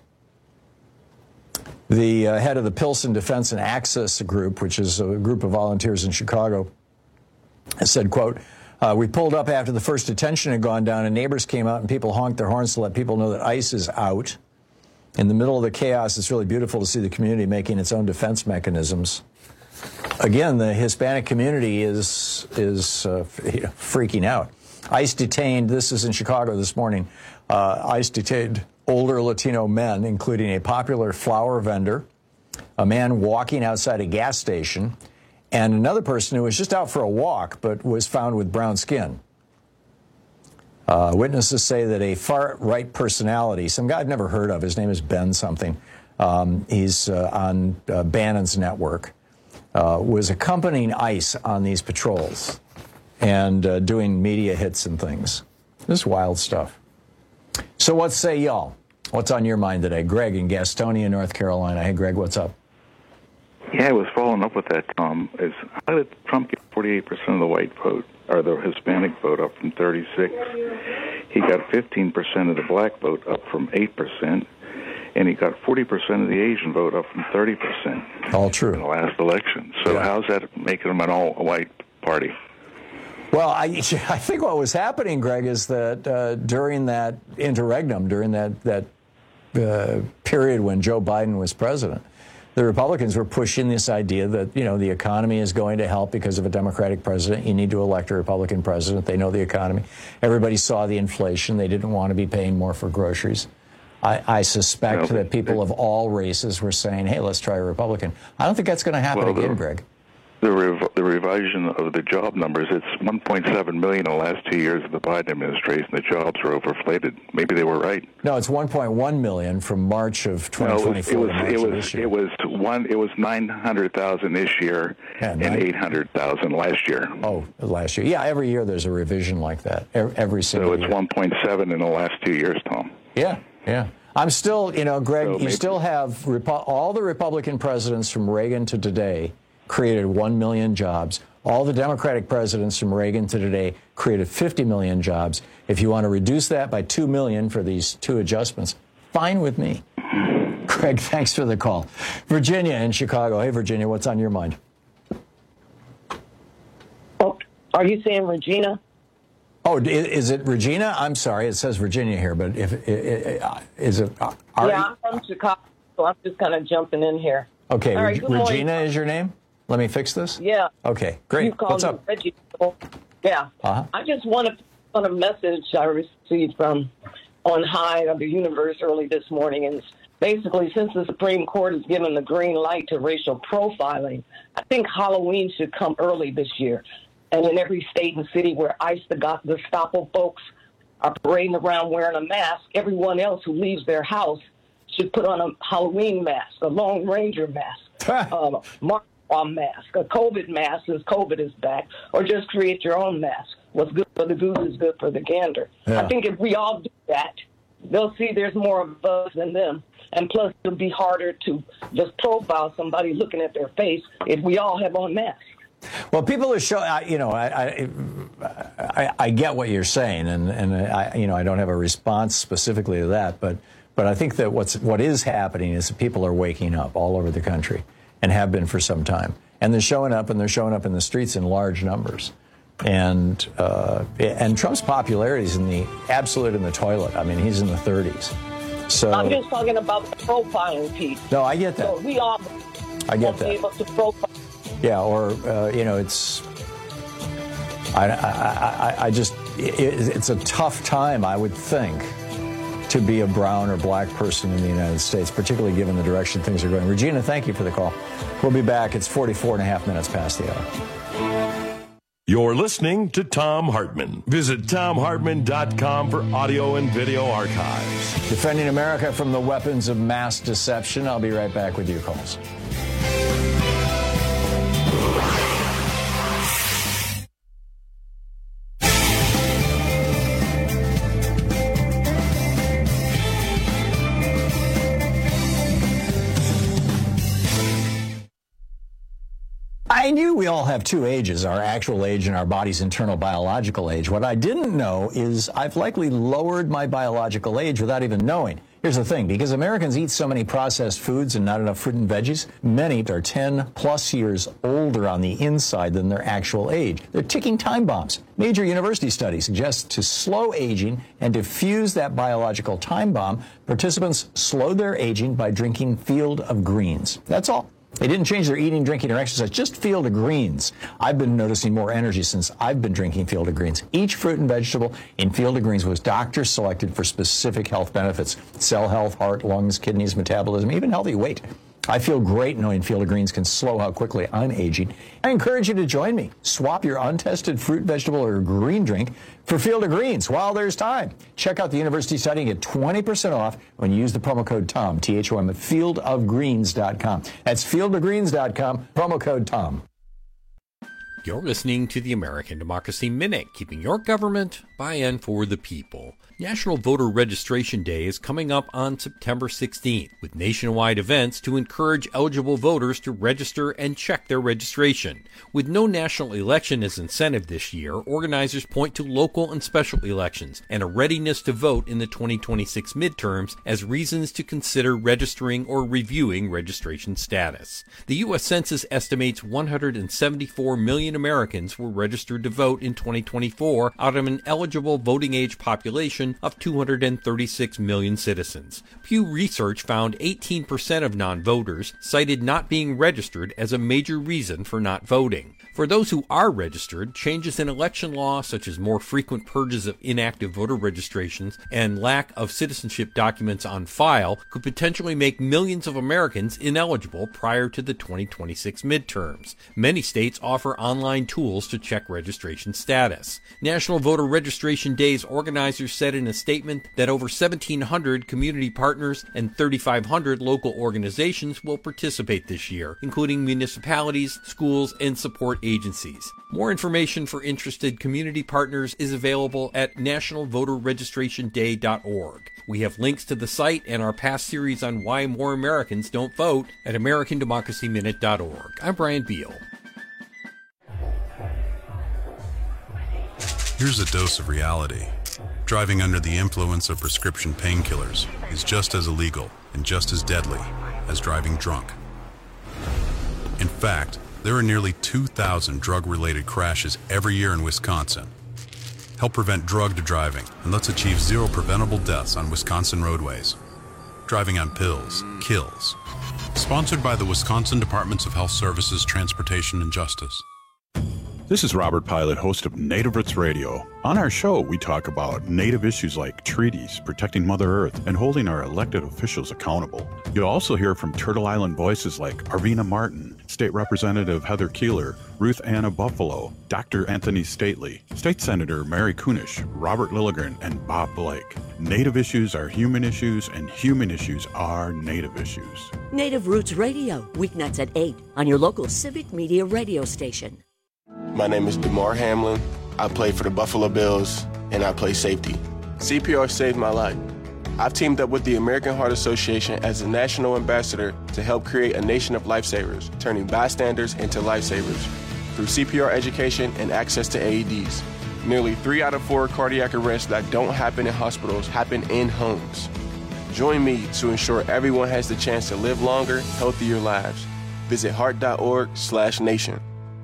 The head of the Pilsen Defense and Access Group, which is a group of volunteers in Chicago, said, quote, we pulled up after the first detention had gone down and neighbors came out and people honked their horns to let people know that ICE is out. In the middle of the chaos, it's really beautiful to see the community making its own defense mechanisms. Again, the Hispanic community is freaking out. ICE detained, this is in Chicago this morning, ICE detained older Latino men, including a popular flower vendor, a man walking outside a gas station, and another person who was just out for a walk but was found with brown skin. Witnesses say that a far-right personality, some guy I've never heard of, his name is Ben something, he's on Bannon's network, was accompanying ICE on these patrols and doing media hits and things. This is wild stuff. So what say y'all? What's on your mind today? Greg in Gastonia, North Carolina. Hey, Greg, what's up? Yeah, I was following up with that, Tom. How did Trump get 48% of the white vote, or the Hispanic vote, up from 36? He got 15% of the black vote, up from 8%, and he got 40% of the Asian vote, up from 30%. All true. In the last election. So how's that making him an all-white party? Well, I think what was happening, Greg, is that during that interregnum, during that period when Joe Biden was president, the Republicans were pushing this idea that, the economy is going to help because of a Democratic president. You need to elect a Republican president. They know the economy. Everybody saw the inflation. They didn't want to be paying more for groceries. I suspect that people of all races were saying, hey, let's try a Republican. I don't think that's going to happen again, Greg. The revision of the job numbers, it's 1.7 million in the last 2 years of the Biden administration. The jobs are overinflated. Maybe they were right. No, it's 1.1 million from March of 2024 to March of this year. It was 900,000 this year and 800,000 last year. Oh, last year. Yeah, every year there's a revision like that. Every single year. So it's 1.7 in the last 2 years, Tom. Yeah. I'm still, Greg, you still have all the Republican presidents from Reagan to today created 1 million jobs. All the Democratic presidents from Reagan to today created 50 million jobs. If you want to reduce that by 2 million for these two adjustments, fine with me. Greg, thanks for the call. Virginia in Chicago. Hey, Virginia, what's on your mind? Oh, are you saying Regina? Oh, is it Regina? I'm sorry, it says Virginia here, but is it? Yeah, I'm from Chicago, so I'm just kind of jumping in here. Okay, right, Regina is your name? Let me fix this? Yeah. Okay, great. What's up? Reggie. Yeah. I just want to put a message I received from on high of the universe early this morning, and basically, since the Supreme Court has given the green light to racial profiling, I think Halloween should come early this year. And in every state and city where ICE, the Gestapo folks, are parading around wearing a mask, everyone else who leaves their house should put on a Halloween mask, a Lone Ranger mask, a mask, a COVID mask since COVID is back, or just create your own mask. What's good for the goose is good for the gander. Yeah. I think if we all do that, they'll see there's more of us than them. And plus, it'll be harder to just profile somebody looking at their face if we all have on masks. Well, people are showing, I get what you're saying, and I don't have a response specifically to that, but I think that what is happening is that people are waking up all over the country and have been for some time. And they're showing up in the streets in large numbers. And Trump's popularity is in the toilet. I mean, he's in the 30s. So I'm just talking about the profiling piece. No, I get that. So we all I get that. Be able to profile. Yeah, or it's it's a tough time, I would think, to be a brown or black person in the United States, particularly given the direction things are going. Regina, thank you for the call. We'll be back. It's 44 and a half minutes past the hour. You're listening to Thom Hartmann. Visit ThomHartmann.com for audio and video archives. Defending America from the weapons of mass deception. I'll be right back with your calls. I knew we all have two ages, our actual age and our body's internal biological age. What I didn't know is I've likely lowered my biological age without even knowing. Here's the thing, because Americans eat so many processed foods and not enough fruit and veggies, many are 10 plus years older on the inside than their actual age. They're ticking time bombs. Major university studies suggest to slow aging and defuse that biological time bomb, participants slowed their aging by drinking Field of Greens. That's all. They didn't change their eating, drinking, or exercise, just Field of Greens. I've been noticing more energy since I've been drinking Field of Greens. Each fruit and vegetable in Field of Greens was doctor selected for specific health benefits: cell health, heart, lungs, kidneys, metabolism, even healthy weight. I feel great knowing Field of Greens can slow how quickly I'm aging. I encourage you to join me. Swap your untested fruit, vegetable, or green drink for Field of Greens while there's time. Check out the university study and get 20% off when you use the promo code TOM, THOM, at fieldofgreens.com. That's fieldofgreens.com, promo code TOM. You're listening to the American Democracy Minute, keeping your government by and for the people. National Voter Registration Day is coming up on September 16th, with nationwide events to encourage eligible voters to register and check their registration. With no national election as incentive this year, organizers point to local and special elections and a readiness to vote in the 2026 midterms as reasons to consider registering or reviewing registration status. The U.S. Census estimates 174 million Americans were registered to vote in 2024 out of an eligible voting age population of 236 million citizens. Pew Research found 18% of non-voters cited not being registered as a major reason for not voting. For those who are registered, changes in election law, such as more frequent purges of inactive voter registrations and lack of citizenship documents on file, could potentially make millions of Americans ineligible prior to the 2026 midterms. Many states offer online tools to check registration status. National Voter Registration Day's organizers said in a statement that over 1,700 community partners and 3,500 local organizations will participate this year, including municipalities, schools, and support agencies. More information for interested community partners is available at nationalvoterregistrationday.org. We have links to the site and our past series on why more Americans don't vote at americandemocracyminute.org. I'm Brian Beal. Here's a dose of reality. Driving under the influence of prescription painkillers is just as illegal and just as deadly as driving drunk. In fact, there are nearly 2,000 drug-related crashes every year in Wisconsin. Help prevent drug driving, and let's achieve zero preventable deaths on Wisconsin roadways. Driving on pills kills. Sponsored by the Wisconsin Departments of Health Services, Transportation, and Justice. This is Robert Pilot, host of Native Roots Radio. On our show, we talk about Native issues like treaties, protecting Mother Earth, and holding our elected officials accountable. You'll also hear from Turtle Island voices like Arvina Martin, State Representative Heather Keeler, Ruth Anna Buffalo, Dr. Anthony Stately, State Senator Mary Kunish, Robert Lilligren, and Bob Blake. Native issues are human issues, and human issues are Native issues. Native Roots Radio, weeknights at 8 on your local Civic Media radio station. My name is DeMar Hamlin. I play for the Buffalo Bills, and I play safety. CPR saved my life. I've teamed up with the American Heart Association as a national ambassador to help create a nation of lifesavers, turning bystanders into lifesavers through CPR education and access to AEDs. Nearly 3 out of 4 cardiac arrests that don't happen in hospitals happen in homes. Join me to ensure everyone has the chance to live longer, healthier lives. Visit heart.org/nation.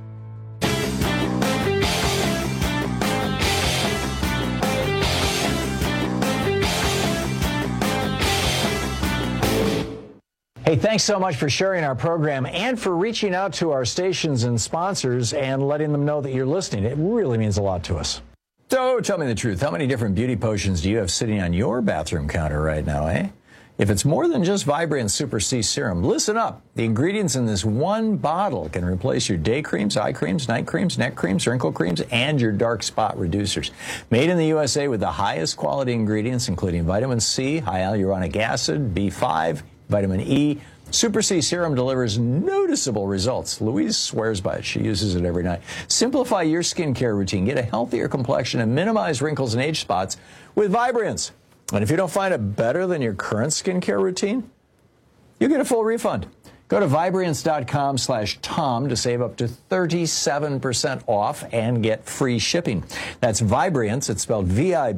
Hey, thanks so much for sharing our program and for reaching out to our stations and sponsors and letting them know that you're listening. It really means a lot to us. So tell me the truth. How many different beauty potions do you have sitting on your bathroom counter right now, eh? If it's more than just Vibrant Super C Serum, listen up. The ingredients in this one bottle can replace your day creams, eye creams, night creams, neck creams, wrinkle creams, and your dark spot reducers. Made in the USA with the highest quality ingredients, including vitamin C, high hyaluronic acid, B5, vitamin E. Super C Serum delivers noticeable results. Louise swears by it. She uses it every night. Simplify your skincare routine. Get a healthier complexion and minimize wrinkles and age spots with Vibrance. And if you don't find it better than your current skincare routine, you get a full refund. Go to Vibrance.com/Tom to save up to 37% off and get free shipping. That's Vibrance. It's spelled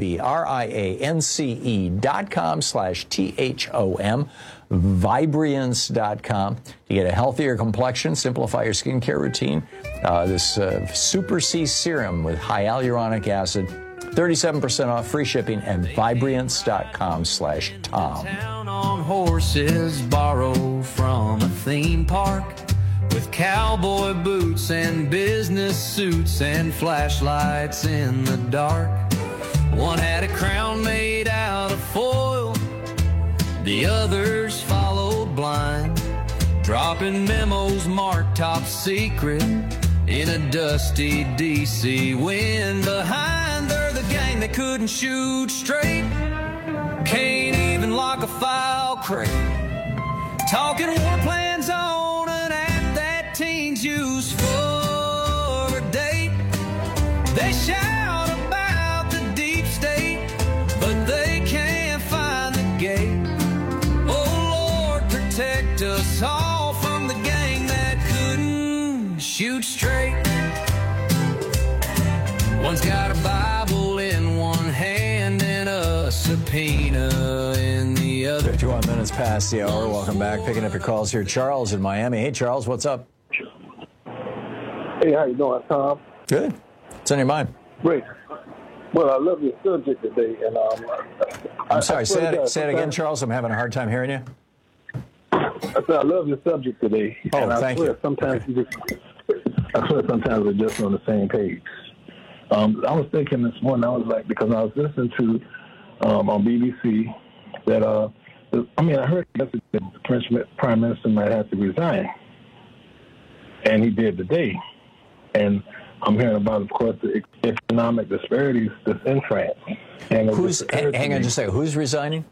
Vibrance.com/THOM. Vibrance.com to get a healthier complexion, simplify your skincare routine. This Super C Serum with hyaluronic acid, 37% off, free shipping at Vibrance.com/Tom. Town on horses, borrow from a theme park with cowboy boots and business suits and flashlights in the dark. One had a crown made out of foil, the others followed blind, dropping memos marked top secret in a dusty DC wind. Behind they're the gang that couldn't shoot straight, can't even lock a file crate, talking war plans on an app that teens use for a date. They shout about the deep state, but they can't find the gate. Protect us all from the gang that couldn't shoot straight. One's got a Bible in one hand and a subpoena in the other. 51 minutes past the hour. Welcome back. Picking up your calls here. Charles in Miami. Hey, Charles, what's up? Hey, how you doing, Tom? Good. What's on your mind? Great. Well, I love your subject today. And I'm sorry, say it again, Charles. I'm having a hard time hearing you. I said I love your subject today. Oh, and I thank swear you. Sometimes I swear sometimes we're just on the same page. I was thinking this morning, I was like, because I was listening to on BBC that I heard that the French Prime Minister might have to resign, and he did today. And I'm hearing about, of course, the economic disparities that's in France. And hang on just a second. Who's resigning?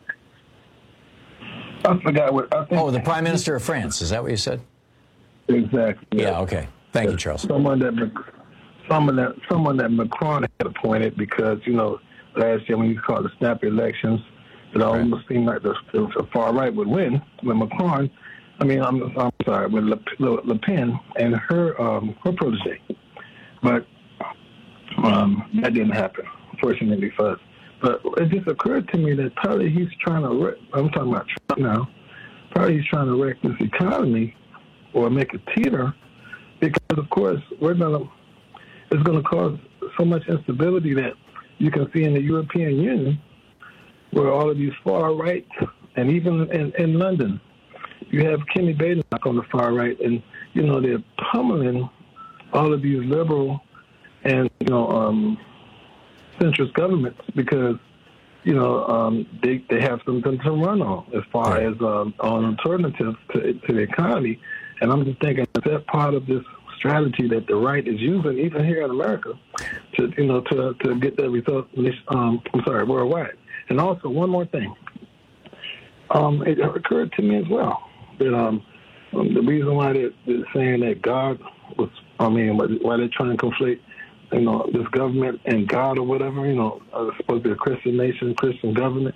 I forgot what I think. Oh, the Prime Minister of France. Is that what you said? Exactly. Yeah. Okay. Thank you, Charles. Someone that Macron had appointed because last year when he called the snap elections, it almost seemed like the far right would win when Macron. I'm sorry, with Le Pen and her protege, but that didn't happen, fortunately for us. But it just occurred to me that probably he's trying to, I'm talking about Trump now, probably he's trying to wreck this economy or make it teeter because, of course, it's going to cause so much instability that you can see in the European Union where all of these far right, and even in London, you have Kenny Badenoch on the far right, and, they're pummeling all of these liberal and, centrist governments because, they have something to run on as far as on alternatives to the economy. And I'm just thinking, is that part of this strategy that the right is using, even here in America, to get that result, worldwide? And also, one more thing. It occurred to me as well that the reason why they're saying that God was, why they're trying to conflate this government and God or whatever, it's supposed to be a Christian nation, Christian government.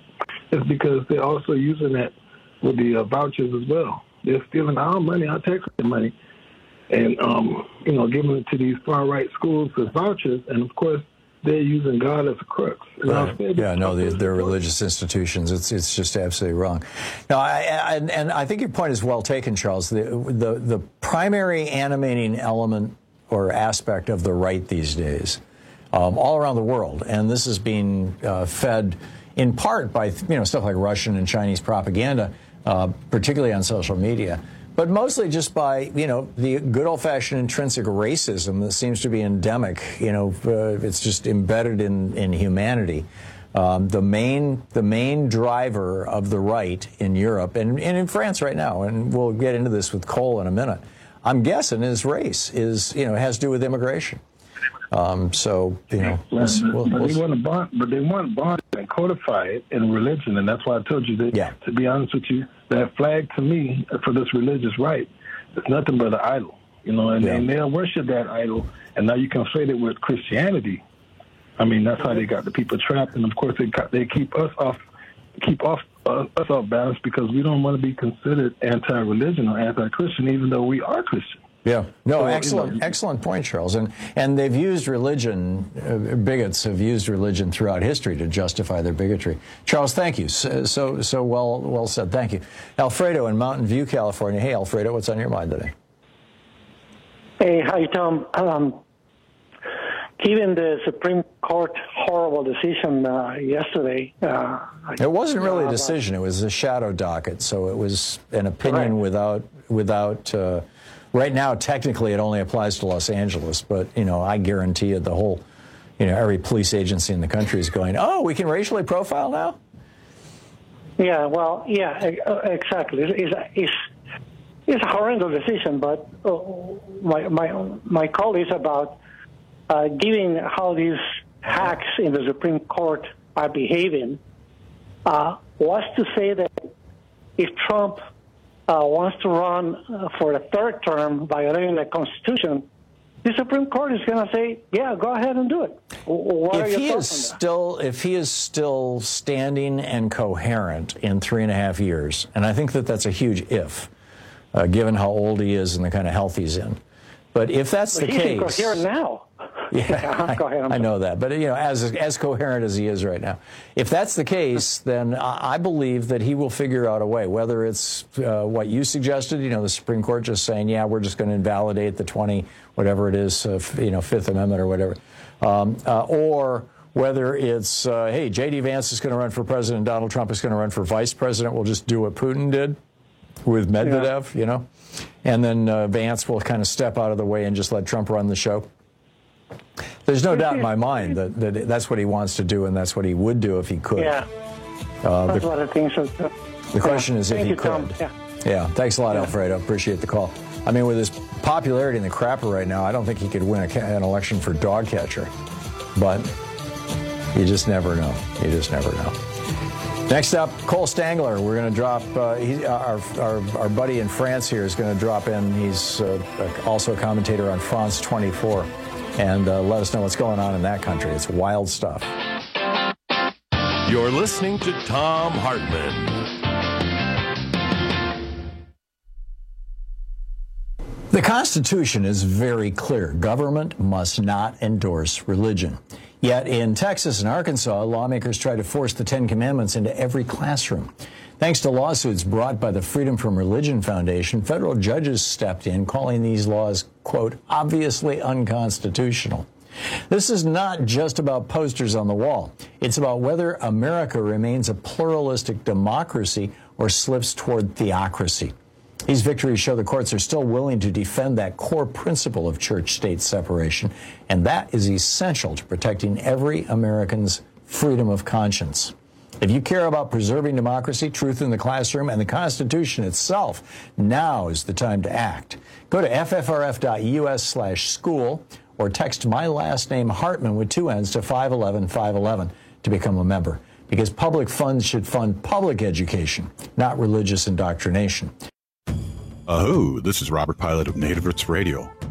It's because they're also using that with the vouchers as well. They're stealing our money, our taxpayer money, and giving it to these far right schools as vouchers. And of course, they're using God as a crux. Right. They're religious institutions. It's just absolutely wrong. Now, I think your point is well taken, Charles. The primary animating element or aspect of the right these days, all around the world, and this is being fed in part by stuff like Russian and Chinese propaganda, particularly on social media, but mostly just by the good old-fashioned intrinsic racism that seems to be endemic. It's just embedded in humanity. The main driver of the right in Europe and in France right now, and we'll get into this with Cole in a minute, I'm guessing is race, has to do with immigration. They want to bond and codify it in religion, and that's why I told you that. To be honest with you, that flag to me for this religious right is nothing but an idol, and they'll worship that idol, and now you conflate it with Christianity. I mean, that's how they got the people trapped, and of course they keep us off balance because we don't want to be considered anti-religion or anti-Christian, even though we are Christian. Yeah. No, excellent point, Charles. And they've used religion, bigots have used religion throughout history to justify their bigotry. Charles, thank you. So well said. Thank you. Alfredo in Mountain View, California. Hey, Alfredo, what's on your mind today? Hey, hi, Tom. Given the Supreme Court horrible decision yesterday... it wasn't really a decision. It was a shadow docket, so it was an opinion without right now, technically, it only applies to Los Angeles, but, I guarantee you the whole, every police agency in the country is going, oh, we can racially profile now? Yeah, well, exactly. It's a horrendous decision, but my call is about given how these hacks in the Supreme Court are behaving, was to say that if Trump wants to run for a third term violating the Constitution, the Supreme Court is going to say, yeah, go ahead and do it. If he is still standing and coherent in 3.5 years, and I think that's a huge if, given how old he is and the kind of health he's in. But if that's the case... He's coherent now. Yeah, I know that. But, as coherent as he is right now. If that's the case, then I believe that he will figure out a way, whether it's what you suggested, the Supreme Court just saying, yeah, we're just going to invalidate the 5th Amendment or whatever, or whether it's, hey, J.D. Vance is going to run for president, Donald Trump is going to run for vice president, we'll just do what Putin did with Medvedev, and then Vance will kind of step out of the way and just let Trump run the show. There's no doubt in my mind that that's what he wants to do, and that's what he would do if he could. Yeah, that's what I think. The question is if he could. Yeah, thanks a lot, Alfredo. Appreciate the call. I mean, with his popularity in the crapper right now, I don't think he could win an election for dog catcher. But you just never know. Next up, Cole Stangler. We're going to drop, our buddy in France here is going to drop in. He's also a commentator on France 24. And let us know what's going on in that country. It's wild stuff. You're listening to Thom Hartmann. The Constitution is very clear. Government must not endorse religion. Yet in Texas and Arkansas, lawmakers try to force the Ten Commandments into every classroom. Thanks to lawsuits brought by the Freedom from Religion Foundation, federal judges stepped in, calling these laws, quote, obviously unconstitutional. This is not just about posters on the wall. It's about whether America remains a pluralistic democracy or slips toward theocracy. These victories show the courts are still willing to defend that core principle of church-state separation, and that is essential to protecting every American's freedom of conscience. If you care about preserving democracy, truth in the classroom, and the Constitution itself, now is the time to act. Go to ffrf.us/school or text my last name Hartmann with 2 N's to 511-511 to become a member. Because public funds should fund public education, not religious indoctrination. Oh, this is Robert Pilot of Native Roots Radio.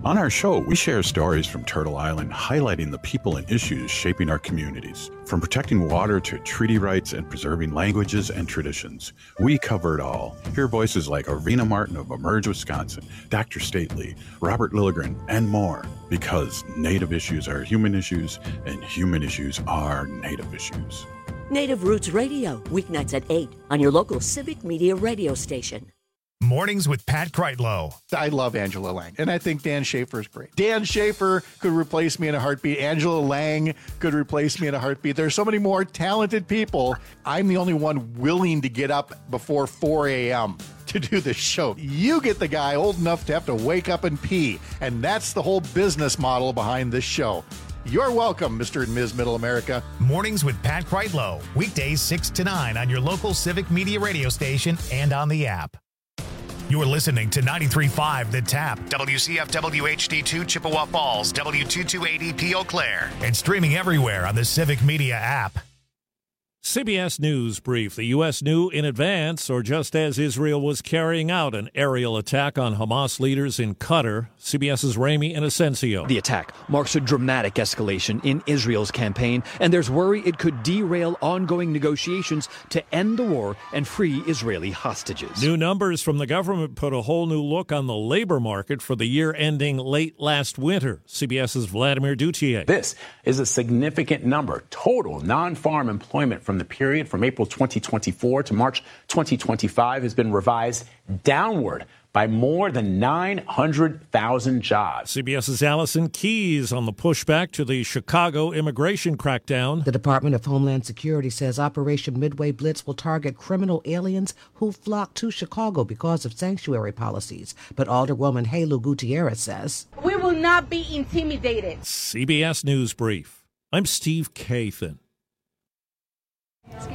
On our show, we share stories from Turtle Island highlighting the people and issues shaping our communities. From protecting water to treaty rights and preserving languages and traditions, we cover it all. Hear voices like Arena Martin of Emerge, Wisconsin, Dr. Stately, Robert Lilligren, and more. Because Native issues are human issues, and human issues are Native issues. Native Roots Radio, weeknights at 8 on your local Civic Media radio station. Mornings with Pat Kreitlow. I love Angela Lang, and I think Dan Schaefer is great. Dan Schaefer could replace me in a heartbeat. Angela Lang could replace me in a heartbeat. There's so many more talented people. I'm the only one willing to get up before 4 a.m. to do this show. You get the guy old enough to have to wake up and pee, and that's the whole business model behind this show. You're welcome, Mr. and Ms. Middle America. Mornings with Pat Kreitlow, weekdays 6 to 9 on your local Civic Media radio station and on the app. You're listening to 93.5 The Tap, WCFW HD2 Chippewa Falls, W228EP Eau Claire, and streaming everywhere on the Civic Media app. CBS News brief. The U.S. knew in advance, or just as Israel was carrying out an aerial attack on Hamas leaders in Qatar. CBS's Ramy Inocencio. The attack marks a dramatic escalation in Israel's campaign, and there's worry it could derail ongoing negotiations to end the war and free Israeli hostages. New numbers from the government put a whole new look on the labor market for the year ending late last winter. CBS's Vladimir Duthier. This is a significant number. Total non-farm employment from the period from April 2024 to March 2025 has been revised downward by more than 900,000 jobs. CBS's Allison Keyes on the pushback to the Chicago immigration crackdown. The Department of Homeland Security says Operation Midway Blitz will target criminal aliens who flock to Chicago because of sanctuary policies. But Alderwoman Helu Gutierrez says, "We will not be intimidated." CBS News Brief. I'm Steve Kathan.